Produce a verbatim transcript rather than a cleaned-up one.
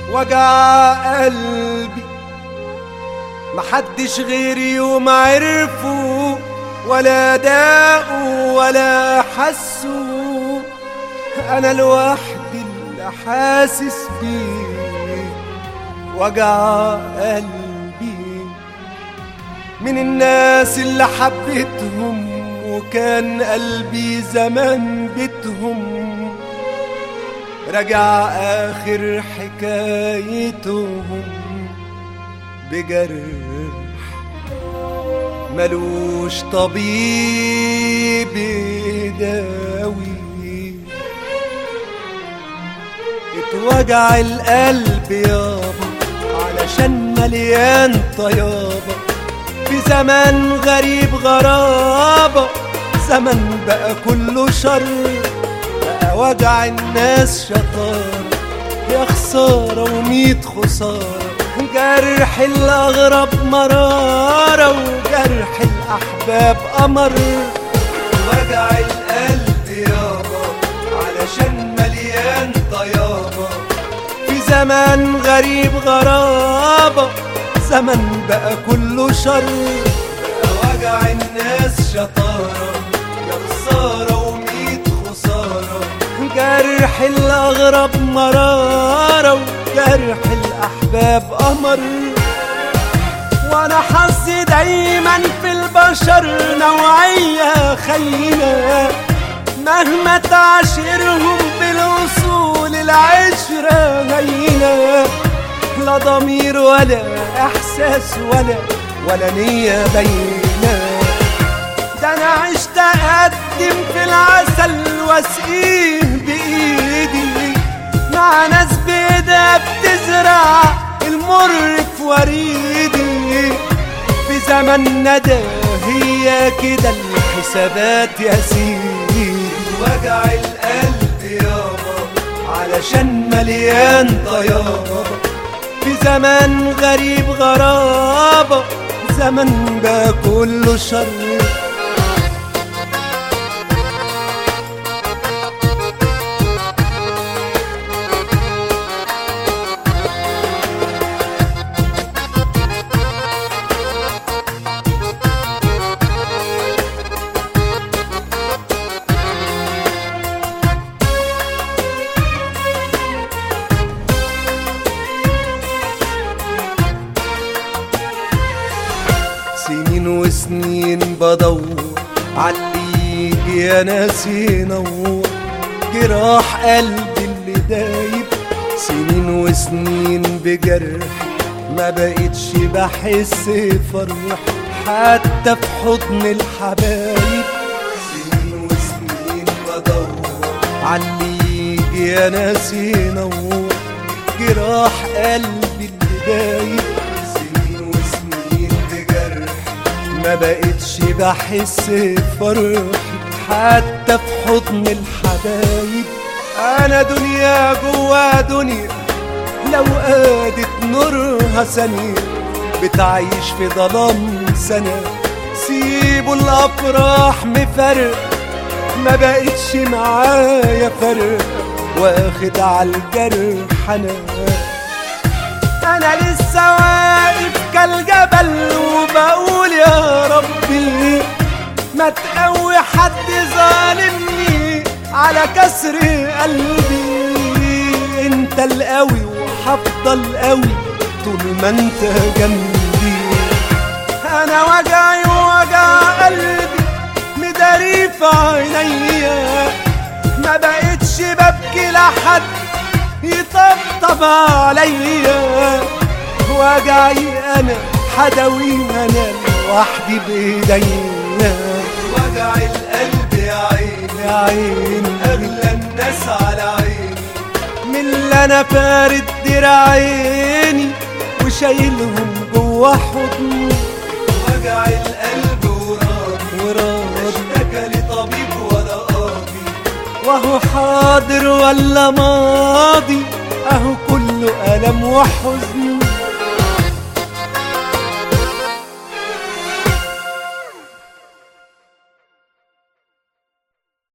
وجع قلبي محدش غيري يوم عرفه ولا داقوا ولا حسوا، انا لوحدي اللي حاسس بيه وجع قلبي. من الناس اللي حبيتهم وكان قلبي زمان بيتهم، رجع آخر حكايتهم بجرح ملوش طبيب يداوي. اتوجع القلب يابا علشان مليان طيابة، في زمان غريب غرابة، زمن بقى كله شر، بقى وجع الناس شطارة، يا خسارة وميت خسارة، جرح الأغرب مرارة وجرح الأحباب أمر. وجع القلب يابا علشان مليان طيابة، في زمان غريب غرابة، زمن بقى كله شر، بقى وجع الناس شطارة، يا خسارة وميت خسارة، جرح الأغرب مرارة وجرح الأحباب أمر. وأنا حظي دايما في البشر نوعية خينة، مهما تعاشرهم بالوصول العشرة هينة، لا ضمير ولا إحساس ولا ولا نية باينة. ده أنا عشت أقدم في العسل واسقيه بإيدي، مع ناس بإيدها بتزرع المر في وريدي، في زمننا ده هي كده الحسابات يا سيدي. وجع القلب يابا علشان مليان طيابة، في زمان غريب غرابة، زمن بقى كله شر. سنين وسنين بدور عاللي يجي يا ناس ينور جراح قلبي اللي دايب، سنين وسنين بجرح ما بقتش بحس فرح حتى في حضن الحبايب. سنين وسنين بدور عاللي يجي يا ناس ينور جراح قلبي اللي دايب، ما بقتش بحس فرح حتى في حضن الحبايب. انا دنيا جوا دنيا لو قادت نورها ثانية، بتعيش في ظلام سنة، سيبوا الافراح مفرق، ما بقتش معايا فرق، واخد عالجرح انا انا لسه واقف كالجبل وبقول يا ربي ما تقوي حد ظالمني على كسر قلبي. انت القوي وهفضل قوي طول ما انت جنبي، انا وجعي ووجع قلبي مداري في عينيا، ما بقتش ببكي لحد يطبطب عليا، وجعي انا حداوي انا لوحدي بايديا. وجع القلب يا عيني يا عيني اغلى الناس على عيني، من اللي انا فارد دراعيني وشايلهم جوا حضني. وجع القلب وراضي وراضي اشتكى لطبيب ولا قاضي، وهو حاضر ولا ماضي، اهو كله ألم وحزن.